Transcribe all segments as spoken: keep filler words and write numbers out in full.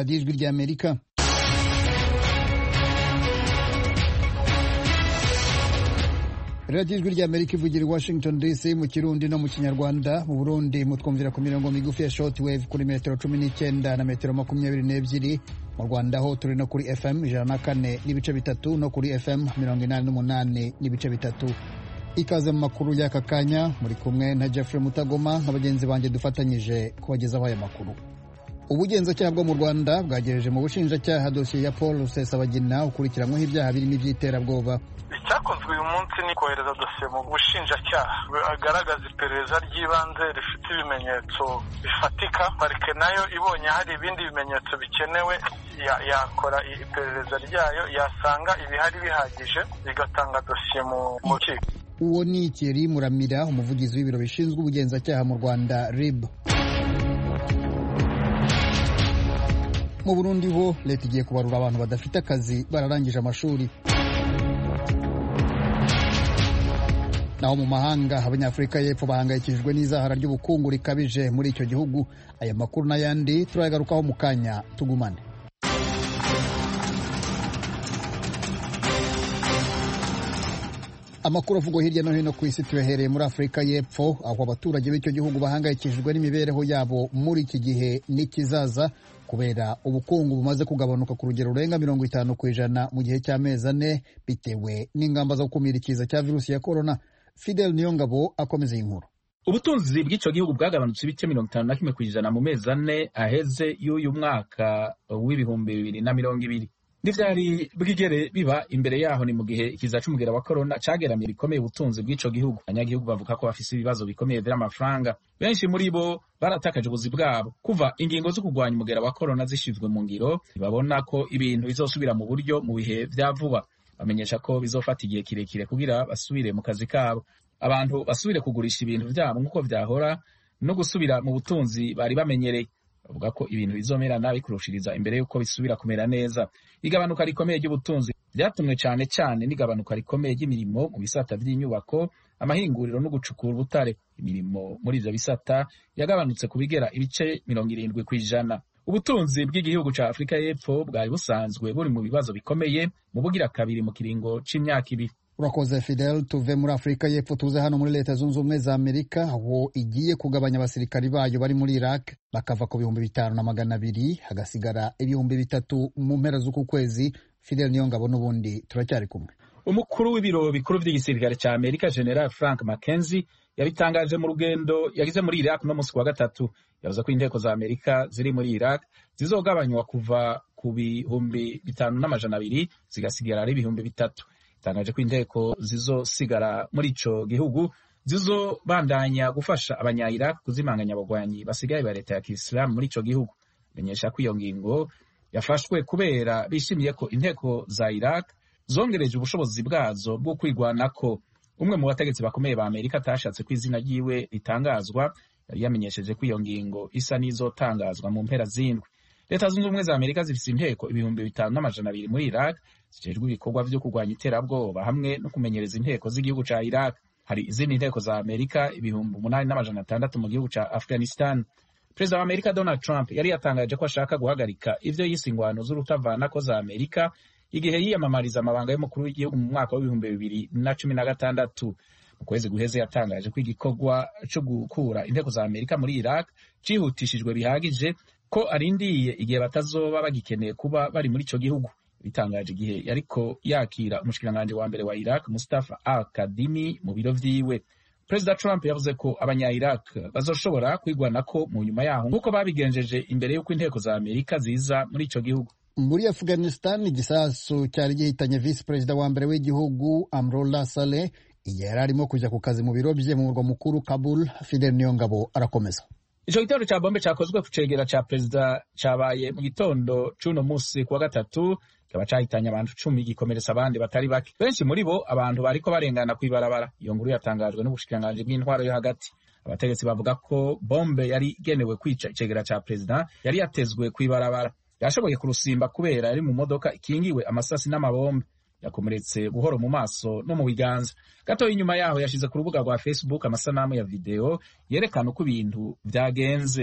radiyo ijwi ry'Amerika. radiyo ijwi ry'Amerika ivugira i Washington D C mu Kirundi no mu Kinyarwanda. Mu Burundi mutwumvira ku mirongo migufi ya shortwave kuri metero cumi n'icyenda na metero makumyabiri n'ebyiri. Mu Rwanda ho turi no kuri F M ijana na kane n'ibice bitatu no kuri F M mirongo inani n'umunani n'ibice bitatu. Ikaze mu makuru y'aka kanya, muri kumwe na Jeffrey Mutagoma n'abagenzi banjye dufatanyije kubagezaho aya makuru. Ubugenzacyaha bwo mu Rwanda bwagejeje mu bushinjacyaha dosiye ya Paul Rusesabagina ukurikiranyweho ibyaha birimo iby'iterabwoba. Icyakozwe uyu munsi ni kohereza dosiye mu bushinjacyaha agaragaza iperereza ry'ibanze rifite ibimenyetso bifatika. Parike nayo ibonye hari ibindi bimenyetso bikenewe yakora iperereza ryayo, yasanga ibihari bihagije bigatanga dosiye mu rukiko. Uwo ni Thierry Muramira, umuvugizi w'ibiro bishinzwe ubugenzacyaha mu Rwanda R I B. Mu Burundi ho leta igiye kubarura abantu badafite akazi bararangije amashuri. Naho mu mahanga abanyafurika y'Epfo bahangayikishijwe n'izahara ry'ubukungu rikabije muri icyo gihugu. Aya makuru n'ayandi turayagarukaho mu kanya, tugumane. Amakuru avugwa hirya no hino ku isi tuyahereye muri Afurika y'Epfo, aho abaturage b'icyo gihugu bahangayikishijwe n'imibereho yabo muri iki gihe n'ikizaza kubera ubukungu bumaze kugabanuka ku rugero rurenga mirongo itanu ku ijana mu gihe cy'amezi ane bitewe n'ingamba zo gukumira ikiza cya virusi ya korona. Fidel Niyongabo akomeza inkuru. Ubutunzi bw'icyo gihugu bwagabanutse ibice mirongo itanu na kimwe ku ijana mu mezi ane aheze y'uyu mwaka w'ibihumbi bibiri na mirongo ibiri. N'ivyari bwigere biba imbere yaho ni mu gihe ikiza c'umugera wa korona cageramiye bikomeye ubutunzi bw'ico gihugu. Abanyagihugu bavuga ko bafise ibibazo bikomeye vy'amafaranga. Benshi muri bo baratakaje ubuzi bwabo kuva ingingo zo kurwanya umugera wa korona zishizwe mu ngiro. Babona ko ibintu bizosubira mu buryo mu bihe vya vuba. Bamenyesha ko bizofata igihe kirekire kugira basubire mu kazi kabo, abantu basubire kugurisha ibintu vyabo nk'uko vyahora no gusubira mu butunzi bari bamenyereye. Bavuga ko ibintu bizomera nabi kurushiriza imbere yuko bisubira kumera neza. Igabanuka rikomeye ry'ubutunzi ryatumwe cyane cyane n'igabanuka rikomeye ry'imirimo mu bisata by'inyubako, amahinguriro no gucukura ubutare. Imirimo muri ivyo bisata yagabanutse kubigera ibice mirongo irindwi ku ijana. Ubutunzi bw'igihugu ca Afurika y'Epfo bwari busanzwe buri mu bibazo bikomeye mu bugira kabiri mu kiringo c'imyaka ibiri. Urakoze Fidel. Tuve muri Afurika y'Epfo tuze hano muri Leta Zunze Ubumwe za Amerika, aho igiye kugabanya abasirikari bayo bari muri Iraq bakava ku bihumbi bitanu na magana abiri hagasigara ibihumbi bitatu mu mpera z'uku kwezi. Fidel Niyongabo n'ubundi turacyari kumwe. Umukuru w'ibiro bikuru vy'igisirikare ca Amerika General Frank McKenzie yabitangaje mu rugendo yagize muri Iraq no musi wa gatatu. Yavuze ko inteko za Amerika ziri muri Iraq zizogabanywa kuva ku bihumbi bitanu n'amajana abiri zigasigara ari ibihumbi bitatu. Itangaje ko inteko zizosigara muri ico gihugu zizobandanya gufasha abanya-Iraq kuzimanganya abagwanyi basigaye ba leta ya Kisilamu muri ico gihugu. Menyesha ko iyo ngingo yafashwe kubera bishimiye ko inteko za Iraq zongereje ubushobozi bwazo bwo kwigwanako. Umwe mu bategetsi bakomeye ba Amerika atashatse ko izina ryiwe ritangazwa yari yamenyesheje ko iyo ngingo isa n'izotangazwa mu mpera z'indwi. Leta Zunze Ubumwe za Amerika zifise inteko ibihumbi bitanu n'amajana abiri muri Iraq zijejwe ibikorwa vyo kurwanya iterabwoba hamwe no kumenyereza inteko z'igihugu ca Iraq. Hari izindi inteko za Amerika ibihumbi umunani n'amajana atandatu mu gihugu ca Afghanistan. Perezida wa Amerika Donald Trump yari yatangaje ko ashaka guhagarika ivyo yise ingwano z'urutavanako za Amerika igihe yiyamamariza amabanga y'umukuru w'igihugu mu mwaka w'ibihumbi bibiri na cumi na gatandatu. Mu kwezi guheze yatangaje ko igikorwa co gukura inteko za Amerika muri Iraq cihutishijwe bihagije, ko arindiye igihe batazoba bagikeneye kuba bari muri ico gihugu. Bitangaje igihe yariko yakira umushikiranganji wa mbere wa Iraq Mustafa al-Kadhimi mu biro vyiwe. Perezida Trump yavuze ko abanya-Iraq bazoshobora kwigwanako mu nyuma yaho nk'uko babigenjeje imbere y'uko inteko za Amerika ziza muri ico gihugu. Muri Afghanistan igisasu cyari gihitanye visi perezida wa mbere w'igihugu Amrullah Saleh igihe yari arimo kujya ku kazi mu biro bye mu murwa mukuru Kabul. Fidel Niyongabo arakomeza. Ico gitero ca bombe cakozwe ku cegera ca perezida cabaye mu gitondo c'uno musi kuwa gatatu, kikaba cahitanye abantu cumi gikomeretsa abandi batari bake. Benshi muri bo abantu bariko barengana kw'ibarabara. Iyo nkuru yatangajwe n'ubushikiranganji bw'intwaro yo hagati. Abategetsi bavuga ko bombe yari igenewe kwica icegera ca perezida yari yatezwe kw'ibarabara. Yashoboye kurusimba kubera yari mu modoka ikingiwe amasasi n'amabombe. Yakomeretse buhoro mu maso no mu biganza. Gato inyuma yaho yashize ku rubuga rwa Facebook amasanamu ya video yerekana uko ibintu vyagenze.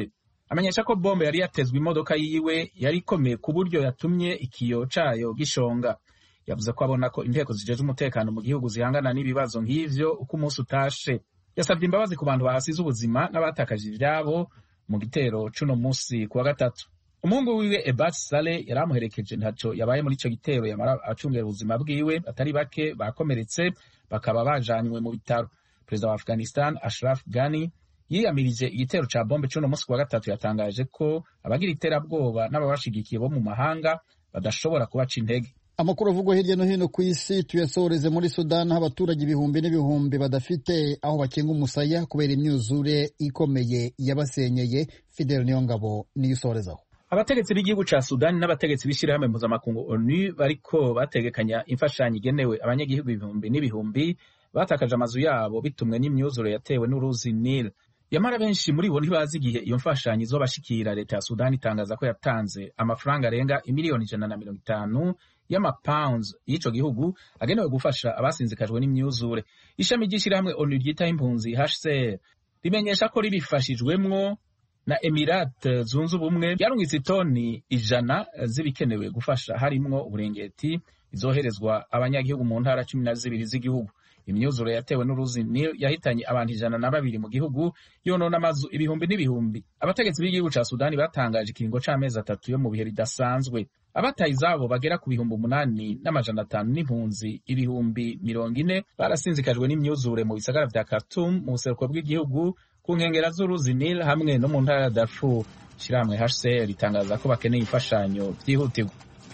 amenyesha ko bombe yari yatezwe imodoka yiwe yari ikomeye ku buryo yatumye ikiyo cayo gishonga. Yavuze ko abona ko inteko zijeje umutekano mu gihugu zihangana n'ibibazo nk'ivyo uko umunsi utashe. Yasabye imbabazi ku bantu bahasize ubuzima n'abatakaje ivyabo mu gitero c'uno munsi kuwa gatatu. Umuhungu wiwe Ebat Saleh yaramuherekeje ntaco yabaye muri ico gitero, yamara acungera ubuzima bwiwe atari bake bakomeretse bakaba bajanywe mu bitaro. Perezida wa Afghanistan Ashraf Ghani yiyamirije igitero ca bombe c'uno munsi kuwa gatatu, yatangaje ko abagira iterabwoba n'ababashigikiye bo mu mahanga badashobora kubaca intege. Amakuru avugwa hirya no hino ku isi tuyasoreze muri Sudan, aho abaturage ibihumbi n'ibihumbi badafite aho bakinga umusaya kubera imyuzure ikomeye yabasenyeye. Fidel Niyongabo niyo usorezaho. Abategetsi b'igihugu ca Sudan n'abategetsi b'ishirahamwe mpuzamakungu O N U bariko bategekanya imfashanyo igenewe abanyagihugu ibihumbi n'ibihumbi batakaje amazu yabo bitumwe n'imyuzure yatewe n'uruzi Nile. Yamara benshi muri bo ntibazi igihe iyo mfashanyo izobashikira. Leta ya Sudan itangaza ko yatanze amafaranga arenga imiliyoni ijana na mirongo itanu y'amapounds y'ico gihugu agenewe gufasha abasinzikajwe n'imyuzure. Ishami ry'ishirahamwe O N U ryitaho impunzi H C R rimenyesha ko ribifashijwemwo na Emirate zunze ubumwe yarungitse itoni ijana z'ibikenewe gufasha, harimwo uburengeti izoherezwa abanyagihugu mu ntara cumi na zibiri z'igihugu. Imyuzure yatewe n'uruzi Nile yahitanye abantu ijana na babiri mu gihugu, yonona amazu ibihumbi n'ibihumbi. Abategetsi b'igihugu ca Sudani batangaje ikiringo c'amezi atatu yo mu bihe bidasanzwe. Abataye izabo bagera ku bihumbi umunani n'amajana atanu n'impunzi ibihumbi mirongo ine barasinzikajwe n'imyuzure mu bisagara vya Khartoum mu buseruko bw'igihugu, ku nkengera z'uruzi Nile hamwe no mu ntara ya Darfur. Ishirahamwe H C R ritangaza ko bakeneye imfashanyo vyihutirwa.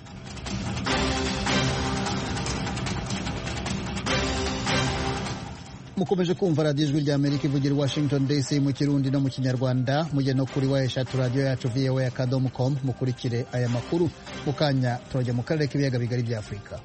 Mukomeje kumva radiyo ijwi rya Amerika ivugira i Washington D C mu Kirundi no mu Kinyarwanda. Mujye no kuri wa eshatu radiyo yacu V O A akadomo com mukurikire aya makuru. Mu kanya turajya mu karere k'ibiyaga bigari bya Afurika.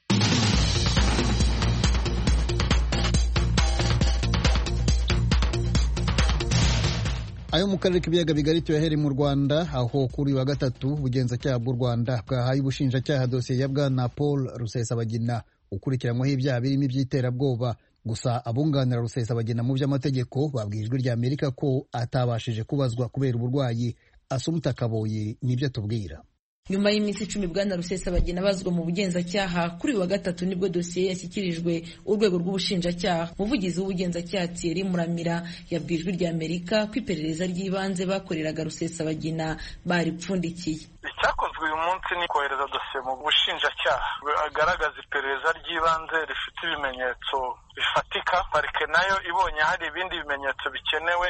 Ayo mu karere k'ibiyaga bigari tuyahere mu Rwanda, aho kuri wa gatatu ubugenzacyaha bw'u Rwanda bwahaye ubushinjacyaha dosiye ya bwana Paul Rusesabagina ukurikiranyweho ibyaha birimo iby'iterabwoba. Gusa abunganira Rusesabagina mu by'amategeko babwiye ijwi rya Amerika ko atabashije kubazwa kubera uburwayi. Asumta Kaboyi nibyo atubwira. Nyuma y'iminsi icumi bwana Rusesabagina bazwa mu bugenzacyaha, kuri wa gatatu nibwo dosiye yashyikirijwe urwego rw'ubushinjacyaha. Umuvugizi w'ubugenzacyaha Thierry Muramira yabwiye ijwi rya Amerika ko iperereza ry'ibanze bakoreraga Rusesabagina baripfundikiye. Icyakozwe uyu munsi ni kohereza dosiye mu bushinjacyaha agaragaza iperereza ry'ibanze rifite ibimenyetso bifatika. Parike nayo ibonye hari ibindi bimenyetso bikenewe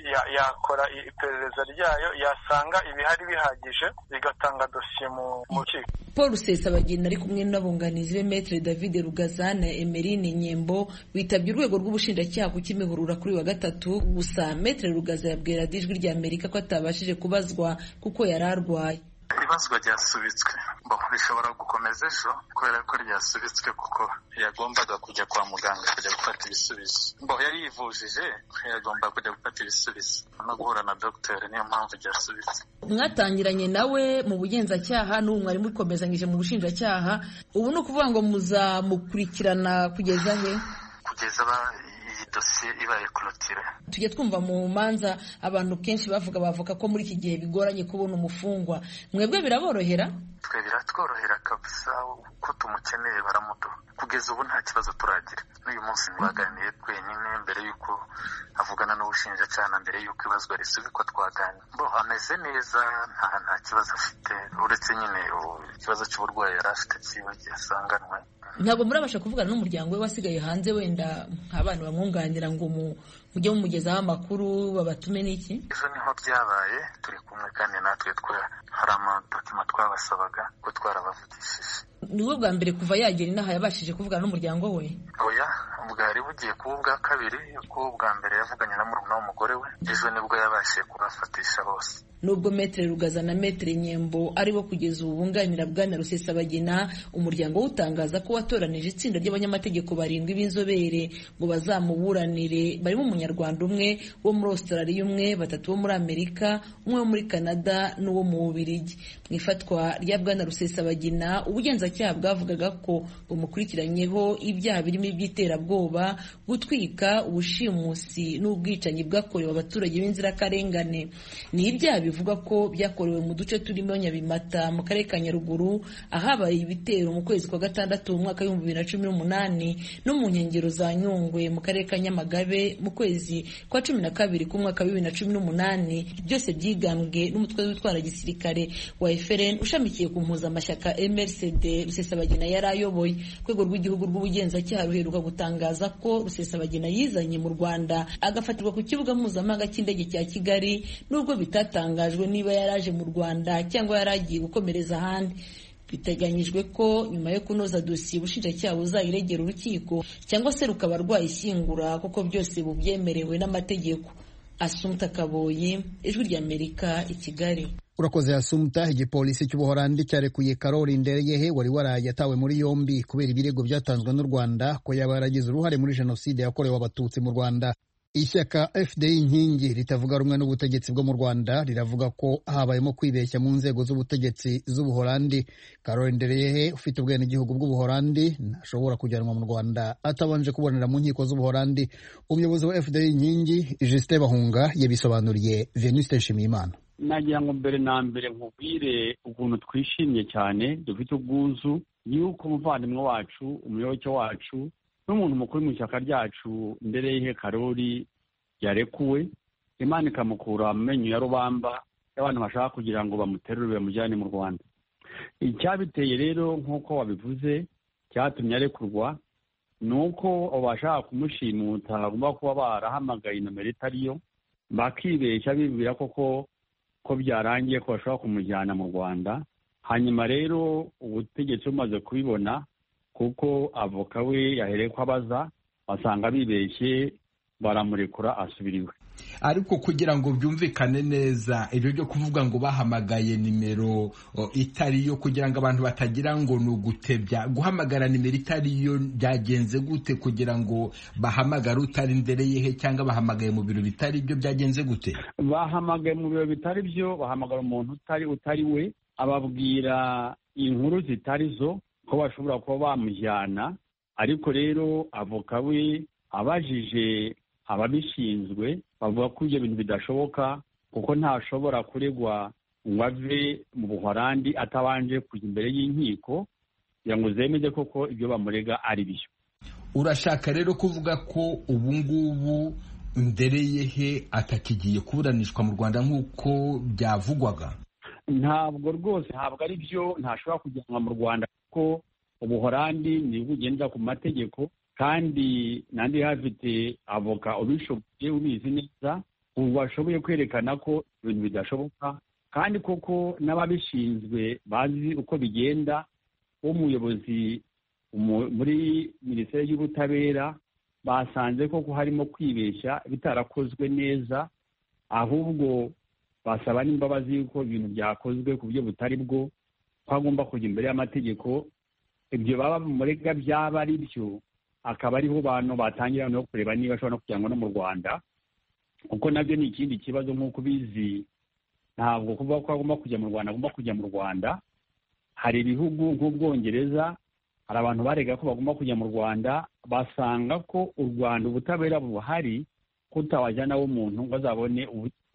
yakora iperereza ryayo, yasanga ibihari bihagije bigatanga dosiye mu rukiko. Paul Rusesabagina ari kumwe n'abunganizi be Maître David Rugaza na Emeline Nyembo bitabye urwego rw'ubushinjacyaha ku Kimihurura kuri wa gatatu. Gusa Maître Rugaza yabwira ijwi rya Amerika ko atabashije kubazwa kuko yari arwaye. Ibazwa ryasubitswe ngo bishobora gukomeza ejo kubera ko ryasubitswe kuko yagombaga kujya kwa muganga kujya gufata ibisubizo. Ngo yari yivujije, yagomba kujya gufata ibisubizo no guhura na dogiteri, niyo mpamvu ryasubitswe. Mwatangiranye nawe mu bugenzacyaha n'ubu mwari mukomezanyije mu bushinjacyaha, ubu ni ukuvuga ngo muzamukurikirana kugeza he? Kugeza ba dosiye ibaye clôture. Tujye twumva mu manza abantu kenshi bavuga bavuga ko muri iki gihe bigoranye kubona umufungwa. Mwebwe biraborohera? Twe biratworohera kabisa, ko tumukeneye baramuduha. Kugeza ubu nta kibazo turagira. N'uyu munsi twaganiye twenyine mbere yuko avugana n'ubushinjacyaha na mbere yuko ibazwa risubikwa twaganira. Bo ameze neza, nta nta kibazo afite, uretse nyine ikibazo cy'uburwayi yari afite kiba gisanganwe. Ntabwo murabasha kuvugana n'umuryango we wasigaye hanze, wenda nk'abantu bamwunganira ngo mujye mumugezaho amakuru babatume n'iki? Ejo niho byabaye, turi kumwe kandi natwe twe hari amadokima twabasabaga ko twarabavugishije. Niwe bwa mbere kuva yagera inaha yabashije kuvugana n'umuryango we? Oya, bwari bugiye kuba ubwa kabiri, ko ubwa mbere yavuganye na murumuna w'umugore we, ejo nibwo yabashije kubafatisha bose. Nubwo Maître Rugaza na Maître Nyembo aribo kugeza ubu bunganira bwana Rusesabagina, umuryango utangaza ko watoranije itsinda ry'abanyamategeko barindwi b'inzobere ngo bazamuburanire, barimo umunyarwanda umwe wo muri Australia, umwe batatu bo muri Amerika, umwe wo muri Canada n'uwo mu Bubiligi. Mu ifatwa rya bwana Rusesabagina, ubugenzacyaha bwavugaga ko bumukurikiranyeho ibyaha birimo iby'iterabwoba, gutwika, ubushimusi n'ubwicanyi bwakorewe abaturage b'inzirakarengane. Ni ibyaha bivuga ko byakorewe mu duce turimo Nyabimata mu karere ka Nyaruguru ahabaye ibitero mu kwezi kwa gatandatu mu mwaka w'ibihumbi bibiri na cumi n'umunani no mu nkengero za Nyungwe mu karere ka Nyamagabe mu kwezi kwa cumi na kabiri ku mwaka wa bibiri na cumi n'umunani, byose byigambwe n'umutwe w'itwara gisirikare wa F R N ushamikiye ku mpuzamashyaka M R C D Rusesabagina yari ayoboye. Urwego rw'igihugu rw'ubugenzacyaha ruheruka gutangaza ko Rusesabagina yizanye mu Rwanda agafatirwa ku kibuga mpuzamahanga cy'indege cya Kigali, nubwo bitatangajwe niba yaraje mu Rwanda cyangwa yaragiye gukomereza ahandi. Biteganyijwe ko nyuma yo kunoza dosiye ubushinjacyaha buzayiregera urukiko cyangwa se rukaba rwayishyingura kuko byose bubyemerewe n'amategeko. Assumpta Kaboyi, Ijwi ry'Amerika, i Kigali. Urakoze Assumpta. Igipolisi cy'Ubuholandi cyarekuye Karoli Ndereyehe wari waraye yatawe muri yombi kubera ibirego byatanzwe n'u Rwanda ko yaba yaragize uruhare muri jenoside yakorewe abatutsi mu Rwanda. Ishyaka F D I inkingi ritavuga rumwe n'ubutegetsi bwo mu Rwanda riravuga ko habayemo kwibeshya mu nzego z'ubutegetsi z'Ubuholandi. Karoli Ndereyehe ufite ubwenegihugu bw'Ubuholandi ntashobora kujyanwa mu Rwanda atabanje kubonera mu nkiko z'Ubuholandi. Umuyobozi wa F D I inkingi Justin Bahunga yabisobanuriye Venuste Nshimiyimana. Nagira ngo mbere na mbere nkubwire ukuntu twishimye cyane dufite ubwuzu yuko umuvandimwe wacu, umuyoboke wacu n'umuntu mukuru mu ishyaka ryacu Ndereyehe Karoli yarekuwe, Imana ikamukura mu menyo ya rubamba y'abantu bashaka kugira ngo bamuterure bamujyane mu Rwanda. Icyabiteye rero nk'uko wabivuze cyatumye arekurwa ni uko abashaka kumushimuta bagomba kuba barahamagaye nomero itariyo, bakibeshya bibwira koko ko byarangiye ko bashobora kumujyana mu Rwanda. Hanyuma rero ubutegetsi bumaze kubibona kuko avoka we yahereye ko abaza basanga bibeshye baramurekura asubiriwe. Ariko kugira ngo byumvikane neza ibyo byo kuvuga ngo bahamagaye nimero itariyo kugira ngo abantu batagira ngo ni ugutebya, guhamagara nimero itariyo byagenze gute kugira ngo bahamagare utari Ndereyehe cyangwa bahamagaye mu biro bitari byo byagenze gute? Bahamagaye mu biro bitari byo, bahamagara umuntu utari utari we, ababwira inkuru zitari zo ko bashobora kuba bamujyana. Ariko rero avoka we abajije ababishinzwe bavuga ko ibyo bintu bidashoboka kuko ntashobora kuregwa ngo ave mu Buholandi atabanje kujya imbere y'inkiko kugira ngo zemeze koko ibyo bamurega ari byo. Urashaka rero kuvuga ko ubu ngubu Ndereyehe atakigiye kuburanishwa mu Rwanda nk'uko byavugwaga? Ntabwo rwose, ntabwo ari byo. Ntashobora kujyanwa mu Rwanda kuko Ubuholandi ni bugendera ku mategeko, kandi nandi hafite avoka ubishoboye ubizi neza ubu bashoboye kwerekana ko ibintu bidashoboka, kandi koko n'ababishinzwe bazi uko bigenda. Umuyobozi muri Minisiteri y'Ubutabera basanze koko harimo kwibeshya bitarakozwe neza, ahubwo basaba n'imbabazi yuko ibintu byakozwe ku buryo butari bwo, ko agomba kujya imbere y'amategeko. Ibyo baba murega byaba ari byo, akaba ariho bantu batangira no kureba niba ashobora no kujyanwa no mu Rwanda, kuko nabyo ni ikindi kibazo. Nk'uko ubizi, ntabwo kuvuga ko agomba kujya mu Rwanda agomba kujya mu Rwanda. Hari ibihugu nk'Ubwongereza, hari abantu barega ko bagomba kujya mu Rwanda, basanga ko u Rwanda ubutabera buhari, kutabajyana w'umuntu ngo azabone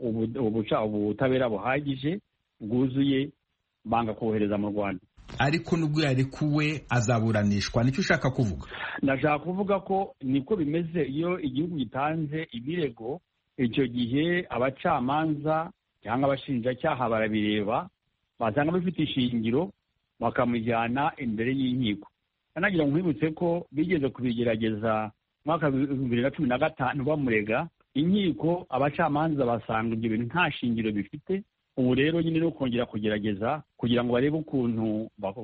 ubutabera buhagije bwuzuye, banga kohereza mu Rwanda. Ariko nubwo yarekuwe azaburanishwa, nicyo ushaka kuvuga? Ndashaka kuvuga ko niko bimeze iyo igihugu gitanze ibirego, icyo gihe abacamanza cyangwa abashinjacyaha barabireba, basanga bifite ishingiro bakamujyana imbere y'inkiko. Nagira ngo nkwibutse ko bigeze kubigerageza mwaka bibiri na cumi na gatanu bamurega, inkiko abacamanza basanga ibyo bintu nta shingiro bifite. Ubu rero nyine no kongera kugerageza kugira ngo barebe ukuntu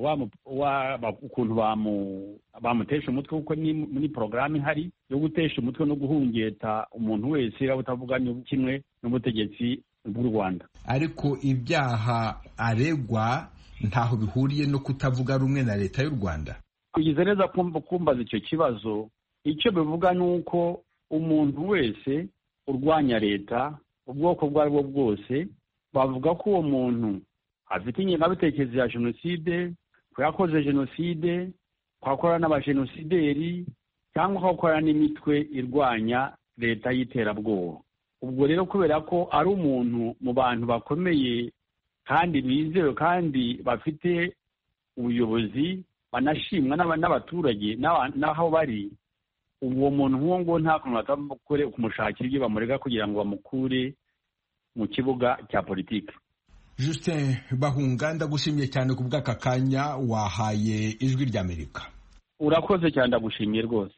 ukuntu bamutesha umutwe, kuko ni porogaramu ihari yo gutesha umutwe no guhungeta umuntu wese utavuga kimwe n'ubutegetsi bw'u Rwanda. Ariko ibyaha aregwa ntaho bihuriye no kutavuga rumwe na leta y'u Rwanda. Kugize neza kumbaza icyo kibazo, icyo bivuga ni uko umuntu wese urwanya leta ubwoko bwo aribwo bwose, bavuga ko uwo muntu afite ingengabitekerezo ya jenoside, ko yakoze jenoside, ko akora n'abajenosideri, cyangwa ko akora n'imitwe irwanya leta y'iterabwoba. ubwo rero kubera ko ari umuntu mu bantu bakomeye kandi bizewe kandi bafite ubuyobozi banashimwa n'abaturage n'aho bari, uwo muntu nk'uwo ngo nta kuntu batamukore kumushakira ibyo bamurega kugira ngo bamukure mu kibuga cya politiki. Justin Bahunga, ndagushimiye cyane ku bw'aka kanya wahaye Ijwi ry'Amerika. Urakoze cyane, ndagushimiye rwose.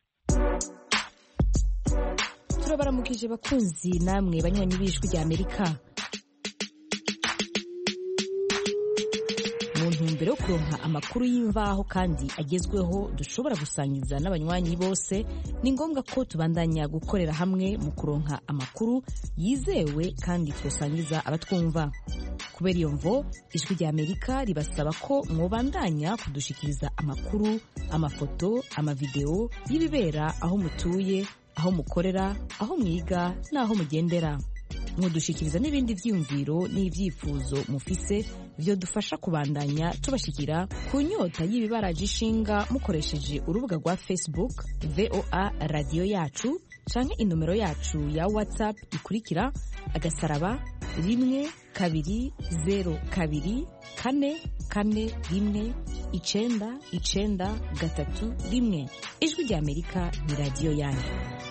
turabaramukije bakunzi namwe banywanyi b'Ijwi ry'Amerika. mu ntumbero yo kuronka amakuru y'imvaho kandi agezweho dushobora gusangiza n'abanywanyi bose, ni ngombwa ko tubandanya gukorera hamwe mu kuronka amakuru yizewe kandi twosangiza abatwumva. kubera iyo mvo Ijwi ry'Amerika ribasaba ko mwobandanya kudushikiriza amakuru, amafoto, amavideo y'ibibera aho mutuye, aho mukorera, aho mwiga n'aho mugendera. Mudushikiriza n'ibindi vyiyumviro n'ivyifuzo mufise vyo dufasha kubandanya tubashikira ku nyota y'ibibaraje ishinga mukoresheje urubuga rwa Facebook V O A Radio Yacu canke inomero yacu ya WhatsApp ikurikira agasaraba rimwe kabiri zero kabiri kane kane rimwe icenda icenda gatatu rimwe. Ijwi ry'Amerika ni radio yanyu.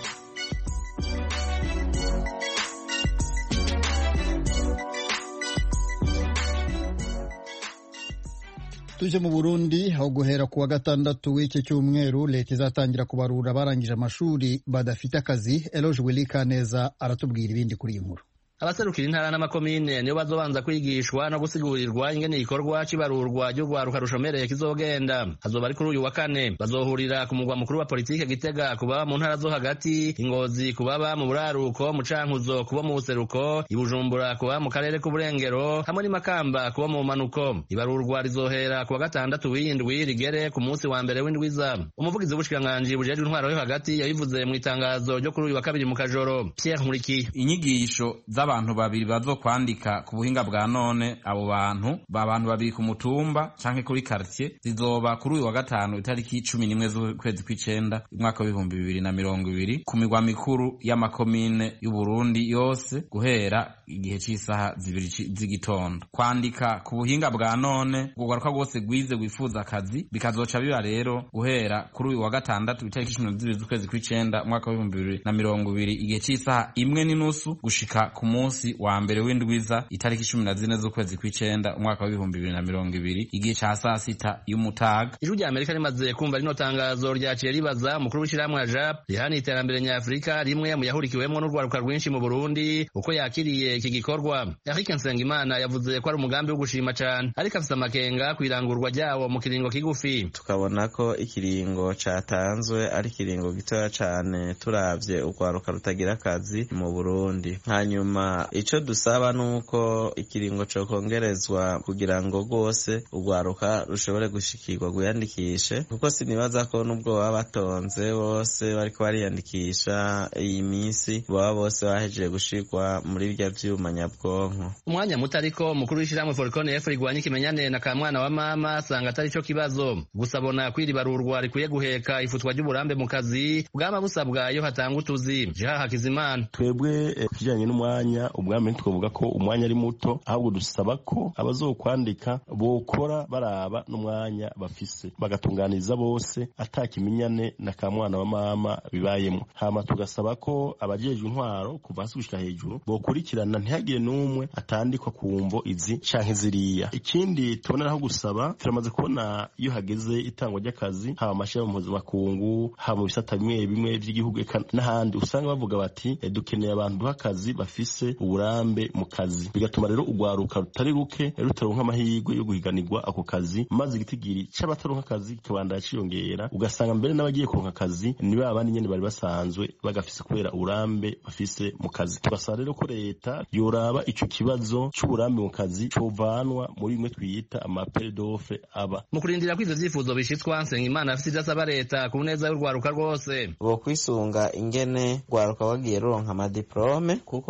Tuje mu Burundi, aho guhera kuwa gatandatu w'iki cyumweru leta izatangira kubarura barangije amashuri badafite akazi. Eloge Wilikaneza aratubwira ibindi kuri iyi nkuru. Abaserukira intara n'amakomine niyo bazobanza kwigishwa no gusigurirwa ingene igikorwa cibarurwa ry'urwaruka rushomereye kizogenda. Hazoba ari kuri uyu wa kane. Bazohurira ku mugwa mukuru wa politike Gitega kubaba mu ntara zo hagati, Ingozi kubaba mu buraruko, mu Cankuzo kuba mu buseruko, Ibujumbura kuba mu karere k'uburengero, hamwe ni Makamba kuba mu manuko. Ibarurwa rizohera kuwa gatandatu w'indwi rigere ku munsi wa mbere w'indwiza. Umuvugizi w'ubushikiranganji bujejwe intwaro yo hagati yabivuze mu itangazo ryo kuri uyu wa kabiri mu Kajoro. Pierre Nkurikiye: inyigisho abantu babiri bazo kwandika ku buhinga bwa none, abo bantu babantu babiri ku mutumba canke kuri quartier, zizoba kuri uyu wa gatanu itariki cumi n'imwe z'ukwezi kw'icenda umwaka w'ibihumbi bibiri na mirongo ibiri ku migwa mikuru y'amakomine y'u Burundi yose guhera igihe c'isaha zibiri z'igitondo. Kwandika ku buhinga bwa none ugaruka rwose gwize wifuza akazi bikazoca biba rero guhera kuri uyu wa gatandatu itariki cumi na zibiri z'ukwezi kw'icenda umwaka w'ibihumbi bibiri na mirongo ibiri igihe c'isaha imwe n'inusu gushika ku munsi wa mbere w'indwiza itariki cumi na zine z'ukwezi kw'icenda umwaka w'ibihumbi bibiri na mirongo ibiri igihe ca saa sita y'umutaga. Ijwi ry'Amerika rimaze kumva rino tangazo ryaciye ribaza umukuru w'ishirahamwe Ajap rihana iterambere nyafurika rimwe mu yahurikiwemwo n'urwaruka rwinshi mu Burundi uko yakiriye iki gikorwa. Eric Nsengimana yavuze ko ari umugambi wo gushima cane, ariko afise amakenga kwirangurwa ryawo mu kiringo kigufi. Tukabona ko ikiringo catanzwe ari kiringo gitoya cane turavye urwaruka rutagira akazi mu Burundi. Hanyuma ico dusaba nuko ikiringo co kongerezwa kugira ngo rwose urwaruka rushobore gushikirwa guyandikishe, kuko sinibaza ko nubwo baba batonze bose bariko bariyandikisha iyi minsi baba bose bahejeje gushirwa muri bya vyuma nyabwonko. Umwanya muto ariko mukuru w'ishirahamwe Forcon F rigwanya ikimenyane na kamwana wa mama sanga atari co kibazo, gusa bona kwiribarurwa rikwiye guheka ifutwa ry'uburambe mu kazi bwama busabwa iyo hatanga utuzi. Jeha Hakizimana: twebwe kijanye n'umwanya ubwami twavuga ko umwanya ari muto, ahubwo dusaba ko abazokwandika bokora baraba n'umwanya bafise bagatunganiza bose atakimenyane na kamwana wa mama bibayemo. Hama tugasaba ko abajejwe intwaro kuva hasi gushika hejuru bokurikirana ntihagire n'umwe atandikwa ku mvo izi canke ziriya. Ikindi tuboneraho gusaba, turamaze kubona iyo hageze itangwa ry'akazi haba amashirahamwe mpuzamakungu haba mu bisata bimwe bimwe vy'igihugu n'ahandi usanga bavuga bati e, dukeneye abantu duha akazi bafise uburambe mu kazi, bigatuma rero urwaruka rutari ruke rutaronka amahirwe yo guhiganirwa ako kazi, maze igitigiri c'abataronka akazi kibandanya ciyongera, ugasanga mbere n'abagiye kuronka akazi ni ba bandi nyene bari basanzwe bagafise kubera uburambe bafise mu kazi. Tugasaba rero ko leta yoraba ico kibazo c'uburambe mu kazi covanwa muri imwe twiyita amapel d'offre aba. Mu kurindira kw'ivyo vyifuzo bishitswa, Nsengimana afise ivyo asaba leta ku neza y'urwaruka rwose. Bo kwisunga ingene rwaruka wagiye ruronka amadiplome, kuko hari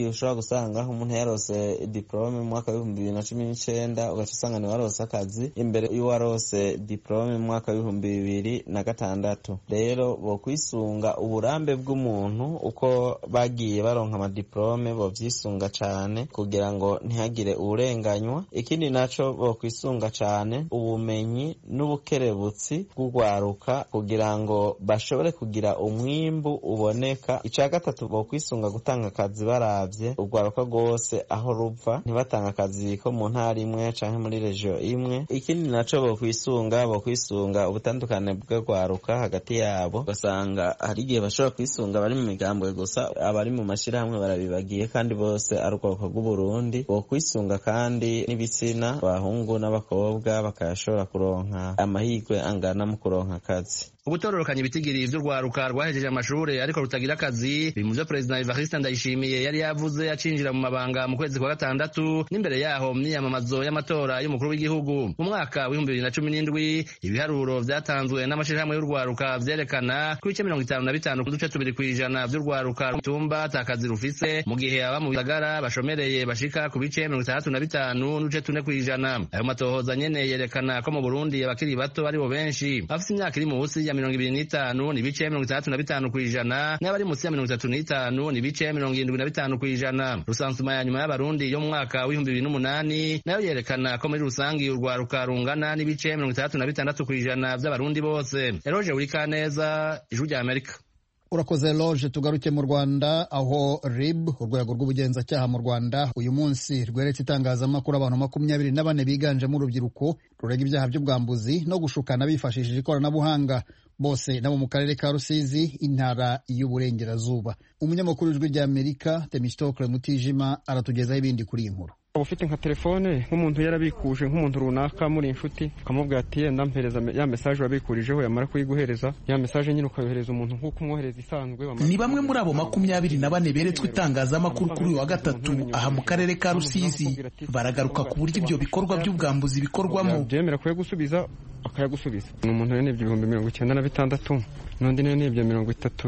igihe ushobora gusanga umuntu yarose diplome mu mwaka w'ibihumbi bibiri na cumi n'icenda ugaca usanga ni warose akazi imbere y'uwarose diplome mu mwaka w'ibihumbi bibiri na gatandatu. Rero bo kwisunga uburambe bw'umuntu uko bagiye baronka amadiplome bo vyisunga cane kugira ngo ntihagire uburenganywa. Ikindi naco bo kwisunga cane ubumenyi n'ubukerebutsi bw'ugwaruka kugira ngo bashobore kugira umwimbu uboneka. Ica gatatu bo kwisunga gutanga akazi baravye ugwaruka rwose aho ruva, ntibatanga akazi ko mu ntara imwe canke muri regio imwe. Ikindi naco bo kwisunga bo kwisunga ubutandukane bw'ugwaruka hagati yabo, basanga hari igihe bashobora kwisunga bari mu migambwe gusa, abari mu mashirahamwe barabibagiye kandi bose ari ubwoko bw'Uburundi. Bo kwisunga kandi n'ibitsina, abahungu n'abakobwa bakayashobora kuronka amahirwe angana mu kuronka akazi. Ubutororokanya ibitigiri vy'urwaruka rwahejeje amashure ariko rutagira akazi biri mu vyo Perezida Evariste Ndayishimiye yari yavuze acinjira mu mabanga mu kwezi kwa gatandatu n'imbere yaho myiyamamazo y'amatora y'umukuru w'igihugu. Mu mwaka w'ibihumbi bibiri na cumi n'indwi ibiharuro vyatanzwe n'amashirahamwe y'urwaruka vyerekana ko ibice mirongo itanu na bitanu kuduce tubiri kw'ijana vy'urwaruka rutumba atakazi rufise, mu gihe aba mu bisagara bashomereye bashika ku bice mirongo itandatu na bitanu n'uduce tune kw'ijana. Ayo matohoza nyene yerekana ko mu Burundi abakiri bato ari bo benshi, bafise imyaka iri munsi ya mirongo ibiri n'itanu ni bice mirongo itandatu na bitanu kw'ijana, n'abari munsi ya mirongo itatu n'itanu ni bice mirongo irindwi na bitanu kw'ijana. Rusansuma ya nyuma y'abarundi yo mu mwaka w'ibihumbi bibiri n'umunani nayo yerekana ko muri rusangi urwaruka rungana n'ibice mirongo itandatu na bitandatu kw'ijana vy'abarundi bose. Eroje Urikaneza, Ijwi rya Amerika. Urakoze Loje. Tugaruke mu Rwanda aho R I B urwego rw'ubugenzacyaha mu Rwanda uyu munsi rweretse itangazamakuru abantu makumyabiri na bane biganjemo urubyiruko rurega ibyaha by'ubwambuzi no gushukana bifashishije ikoranabuhanga, bose nabo mu karere ka Rusizi, intara y'Uburengerazuba. Umunyamakuru w'Ijwi rya Amerika Temistokle Mutijima aratugezaho ibindi kuri iyi nkuru. Ufite nka telefone nk'umuntu yarabikuje nk'umuntu runaka muri inshuti ukamubwira ati yenda mpereza ya message wabikurijeho, yamara kuyiguhereza ya message nyine ukayohereza umuntu nk'uko umwohereza isanzwe. Ni bamwe muri abo makumyabiri na bane beretswe itangazamakuru kuri uyu wa gatatu aha mu karere ka Rusizi. Baragaruka ku buryo ibyo bikorwa by'ubwambuzi bikorwamo. Byemera kuyagusubiza akayagusubiza. Ni umuntu yanebye ibihumbi mirongo icyenda na bitandatu, n'undi yanebye mirongo itatu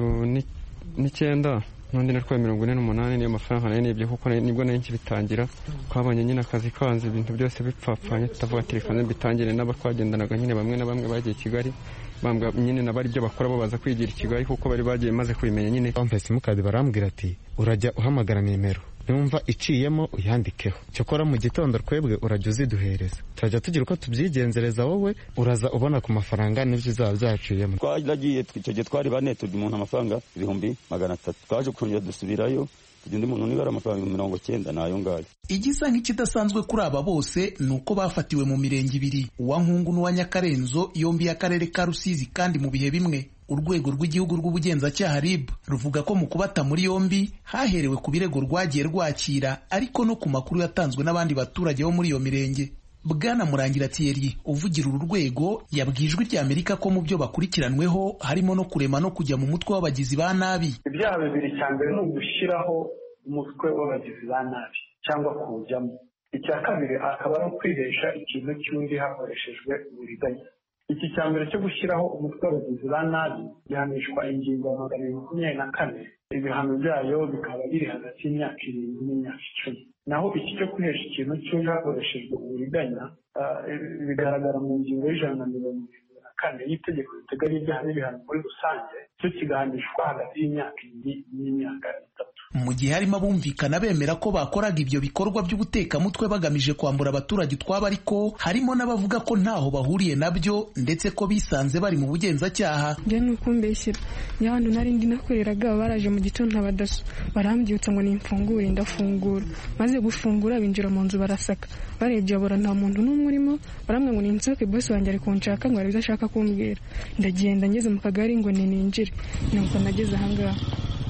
n'icyenda, n'undi natwaye mirongo ine n'umunani. Niyo mafaranga nayo nibyo kuko nibwo nari nkibitangira, twabonye nyine akazi kanze ibintu byose bipfapfanye, tutavuga telefone mbitangire n'abatwagendanaga nyine bamwe na bamwe bagiye Kigali bambwa nyine nabari ibyo bakora bo baza kwigira i Kigali kuko bari bagiye maze kubimenya nyine. Bampese mukadi barambwira ati urajya uhamagara nimero numva iciyemo uyandikeho, cyokora mu gitondo twebwe urajya uziduhereza, turajya tugira uko tubyigenzereza, wowe uraza ubona ku mafaranga n'ibyo zaba byaciyemo. Twaragiye icyo gihe twari bane tugira umuntu amafaranga ibihumbi magana atatu, twaje kongera dusubirayo undi muntu niba ari amafaranga mirongo cyenda nayo ngayo. Igisa nk'ikidasanzwe kuri aba bose ni uko bafatiwe mu mirenge ibiri, uwa Nkungu n'uwa Nyakarenzo, yombi y'akarere ka Rusizi kandi mu bihe bimwe. Urwego rw'igihugu rw'ubugenzacyaha R I B ruvuga ko mu kubata muri yombi haherewe ku birego rwagiye rwakira ariko no ku makuru yatanzwe n'abandi baturage bo muri iyo mirenge. Bwana Murangira Thierry uvugira uru rwego yabwiye Ijwi rya Amerika ko mu byo bakurikiranweho harimo no kurema no kujya mu mutwe w'abagizi ba nabi. Ibyaha bibiri, cya mbere ni ugushyiraho umutwe w'abagizi ba nabi cyangwa kuwujyamo. Icya kabiri akaba ari ukwihesha ikintu cy'undi hakoreshejwe uburiganya. Iki cya mbere cyo gushyiraho umutwe w'abagizi ba nabi gihanishwa ingingo ya magana abiri makumyabiri na kane, ibihano byayo bikaba biri hagati y'imyaka irindwi n'imyaka icumi. Naho iki cyo kwihesha ikintu cy'undi hakoreshejwe uburiganya bigaragara mu ngingo y'ijana na mirongo irindwi na kane y'itegeko riteganya ibyaha n'ibihano muri rusange, cyo kigahanishwa hagati y'imyaka ibiri n'imyaka itatu. Mu gihe harimo abumvikana bemera ko bakoraga ibyo bikorwa by'ubutekamutwe bagamije kwambura abaturage utwabo, ariko harimo n'abavuga ko ntaho bahuriye nabyo ndetse ko bisanze bari mu bugenzacyaha. Njye nuko mbeshyira y'ahantu nari ndi nakoreraga, baraje mu gitondo abadaso barambyutsa ngo nimfungure, ndafungura, maze gufungura binjira mu nzu barasaka, barebye abura nta muntu n'umwe urimo, baramwe ngo ninsohoke, boss wanjye ari kunshaka ngo aribyo ashaka kumbwira. Ndagenda ngeze mu kagari ngo ninjire, nuko nageze ahangaha.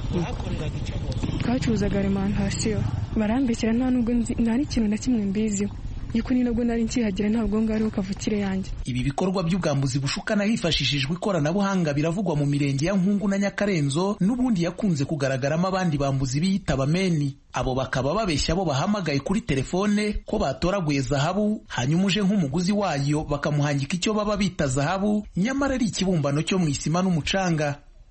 Twacuruzaga alimentation, barambekera nta nubwo nta n'ikintu na kimwe mbiziho, yuko ni nabwo nari nkihagera ntabwo ngariho kavukire yanjye. Ibi bikorwa by'ubwambuzi bushukana hifashishijwe ikoranabuhanga biravugwa mu mirenge ya Nkungu na Nyakarenzo, n'ubundi yakunze kugaragaramo abandi bambuzi biyita abameni. Abo bakaba babeshya bo bahamagaye kuri telefone ko batoraguye zahabu, hanyuma uje nk'umuguzi wayo bakamuhangika icyo baba bita zahabu, nyamara ari ikibumbano cyo mu isima n'umucanga.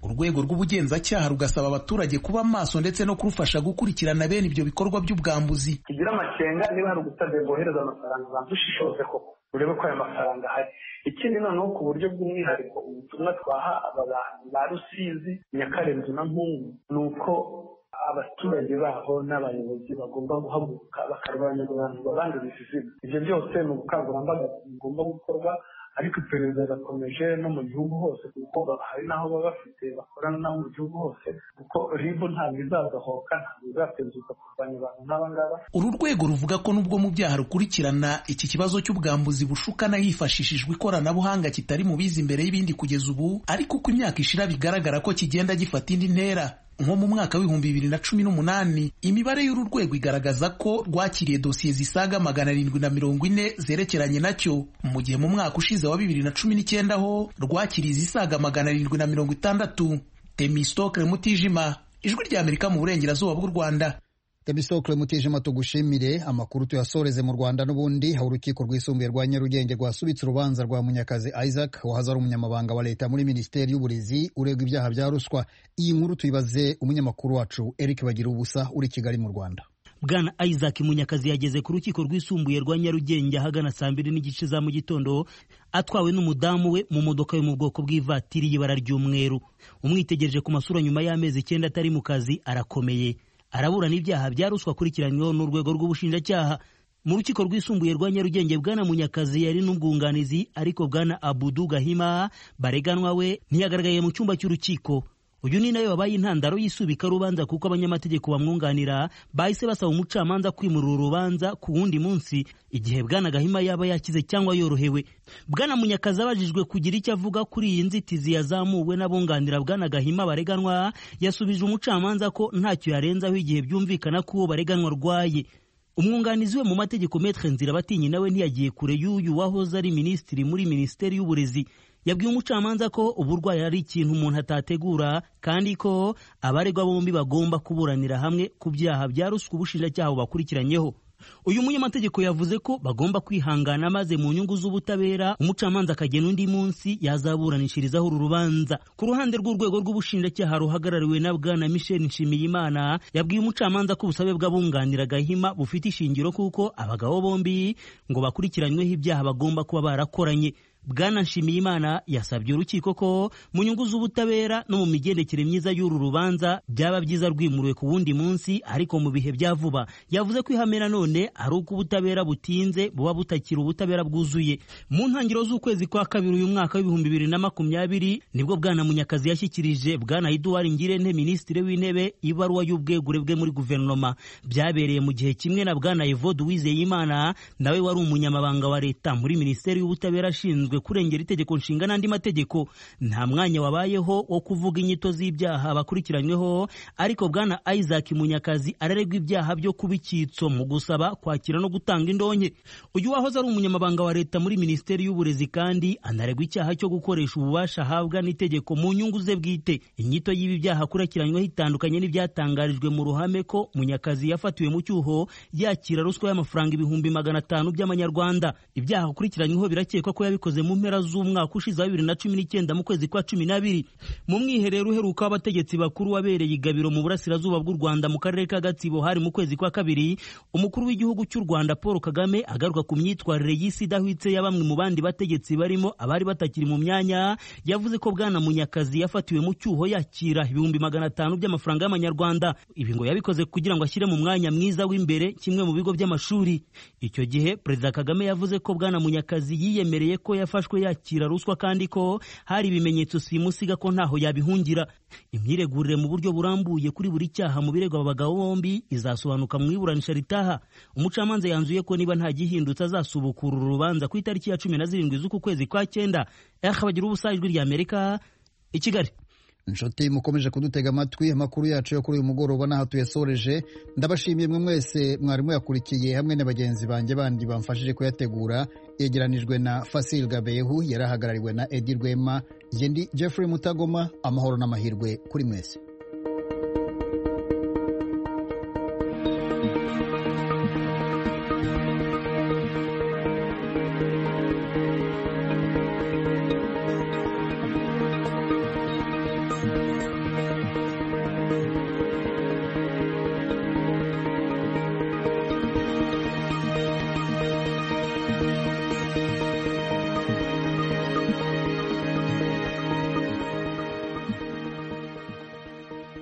urwego rw'ubugenzacyaha rugasaba abaturage kuba maso ndetse no kurufasha gukurikirana bene ibyo bikorwa by'ubwambuzi. Tugira amakenga niba hari ugusabye bohereza amafaranga bantu ushishoze koko urebe ko ayo mafaranga ahari. Ikindi noneho ku buryo bw'umwihariko ubutumwa twaha aba bantu ba Rusizi, Nyakarenzo na Mpungu ni uko abaturage baho n'abayobozi bagomba guhaguruka bakarwanya abantu babanduriza izina. Ibyo byose ni ubukangurambaga bugomba gukorwa, ariko iperereza rirakomeje no mu gihugu hose, kuko hari n'aho baba bafite bakorana n'aho mu gihugu hose, kuko ribu ntabwo izagahoka, ntabwo izatezuka kurwanya abantu n'aba ngaba. Uru rwego ruvuga ko nubwo mu byaha rukurikirana iki kibazo cy'ubwambuzi bushukana hifashishijwe ikoranabuhanga kitari mu bizi imbere y'ibindi kugeza ubu, ariko uko imyaka ishira bigaragara ko kigenda gifata indi ntera. Nko mu mwaka w'ibihumbi bibiri na cumi n'umunani imibare y'uru rwego igaragaza ko rwakiriye dosiye zisaga magana arindwi na mirongo ine zerekeranye nacyo, mu gihe mu mwaka ushize wa bibiri na cumi n'icyenda ho rwakiriye izisaga magana arindwi na mirongo itandatu. Temistokle Mutijima, Ijwi ry'Amerika mu burengerazuba bw'u Rwanda. Temistokle Mutijima, tugushimire. Amakuru tuyasoreze mu Rwanda n'ubundi. Aho urukiko rwisumbuye rwa Nyarugenge rwasubitse urubanza rwa Munyakazi Isaac wahoze ari umunyamabanga wa leta muri Minisiteri y'Uburezi uregwa ibyaha bya ruswa. Iyi nkuru tuyibaze umunyamakuru wacu Eric Bagirubusa uri Kigali mu Rwanda. Bwana Isaac Munyakazi yageze ku rukiko rwisumbuye rwa Nyarugenge ahagana saa mbiri n'igice za mu gitondo atwawe n'umudamu we mu modoka yo mu bwoko bw'ivatiri y'ibara ry'umweru. Umwitegereje ku masura nyuma y'amezi icyenda atari mu kazi arakomeye. Araburana ibyaha bya ruswa akurikiranyweho n'urwego rw'ubushinjacyaha. Mu rukiko rwisumbuye rwa Nyarugenge Bwana Munyakazi yari n'ubwunganizi, ariko Bwana Abudu Gahima bareganwa we ntiyagaragaye mu cyumba cy'urukiko. Uyu ni nayo wabaye intandaro y'isubika rubanza, kuko abanyamategeko bamwunganira bahise basaba umucamanza kwimurira urubanza ku wundi munsi igihe Bwana Gahima yaba yakize cyangwa yorohewe. Bwana Munyakazi abajijwe kugira icyo avuga kuri iyi nzitizi yazamuwe n'abunganira Bwana Gahima bareganwa, yasubije umucamanza ko ntacyo yarenzaho igihe byumvikana ko uwo bareganwa arwaye. Umwunganizi we mu mategeko Maître Nzirabatinyi nawe ntiyagiye kure y'uyu wahoze ari minisitiri muri Minisiteri y'Uburezi. Yabwiye umucamanza ko uburwayi ari ikintu umuntu atategura, kandi ko abaregwa bombi bagomba kuburanira hamwe ku byaha bya ruswa ubushinjacyaha bakurikiranyeho. Uyu munyamategeko yavuze ko bagomba kwihangana, maze mu nyungu z'ubutabera umucamanza akagena undi munsi yazaburanishirizaho uru rubanza. Ku ruhande rw'urwego rw'ubushinjacyaha ruhagarariwe na Bwana Michel Nshimiyimana yabwiye umucamanza ko ubusabe bw'abunganira Gahima bufite ishingiro, kuko abagabo bombi ngo bakurikiranyweho ibyaha bagomba kuba barakoranye. Bwana Nshimiyimana yasabye urukiko ko mu nyungu z'ubutabera no mu migendekere myiza y'uru rubanza byaba byiza rwimuriwe ku wundi munsi, ariko mu bihe bya vuba. Yavuze ko ihamera none ari uko ubutabera butinze buba butakira ubutabera bwuzuye. Mu ntangiriro z'ukwezi kwa kabiri uyu mwaka w'ibihumbi bibiri na makumyabiri nibwo Bwana Munyakazi yashyikirije Bwana Edouard Ngirente, Minisitiri w'Intebe, ibaruwa y'ubwegure bwe muri guverinoma. Byabereye mu gihe kimwe na Bwana Evode Uwizeyimana nawe wari umunyamabanga wa leta muri Minisiteri y'Ubutabera ashinzwe kurengera itegeko nshinga n'andi mategeko. Nta mwanya wabayeho wo kuvuga inyito z'ibyaha bakurikiranyweho, ariko Bwana Isaac Munyakazi araregwa ibyaha byo kuba icyitso mu gusaba, kwakira no gutanga indonke. Uyu wahoze ari umunyamabanga wa leta muri Minisiteri y'Uburezi kandi anaregwa icyaha cyo gukoresha ububasha ahabwa n'itegeko mu nyungu ze bwite. Inyito y'ibi byaha akurikiranyweho itandukanye n'ibyatangarijwe mu ruhame ko Munyakazi yafatiwe mu cyuho yakira ruswa y'amafaranga ibihumbi magana atanu by'amanyarwanda. Ibyaha akurikiranyweho birakekwa ko yabikoze mu mpera z'umwaka ushize wa bibiri na cumi n'icyenda mu kwezi kwa cumi n'abiri. Mu mwiherero uheruka w'abategetsi bakuru wabereye i Gabiro mu burasirazuba bw'u Rwanda mu karere ka Gatsibo hari mu kwezi kwa kabiri, umukuru w'igihugu cy'u Rwanda Paul Kagame agaruka ku myitwarire y'isi idahwitse ya bamwe mu bandi bategetsi barimo abari batakiri mu myanya. Yavuze ko Bwana Munyakazi yafatiwe mu cyuho yakira ibihumbi magana atanu by'amafaranga y'amanyarwanda. Ibi ngo yabikoze kugira ngo ashyire mu mwanya mwiza w'imbere kimwe mu bigo by'amashuri. Icyo gihe Perezida Kagame yavuze ko Bwana Munyakazi yiyemereye ko yafashwe yakira ruswa, kandi ko hari ibimenyetso simusiga ko ntaho yabihungira. Imyiregurire mu buryo burambuye kuri buri cyaha mu birego abagabo bombi izasobanuka mu iburanisha ritaha. Umucamanza yanzuye ko niba nta gihindutse azasubukura uru rubanza ku itariki ya cumi na zirindwi z'uku kwezi kwa cyenda. Bagirubusa, Ijwi ry'Amerika, i Kigali. Inshuti mukomeje kudutega amatwi, amakuru yacu yo kuri uyu mugoroba n'aha tuyasoreje. Ndabashimiye mwe mwese mwarimu yakurikiye hamwe na bagenzi banjye bandi bamfashije kuyategura. Yegeranijwe na Fasil Gabehu, yarahagarariwe na Edi Rwema. Yendi Jeffrey Mutagoma. Amahoro n'amahirwe kuri mwese.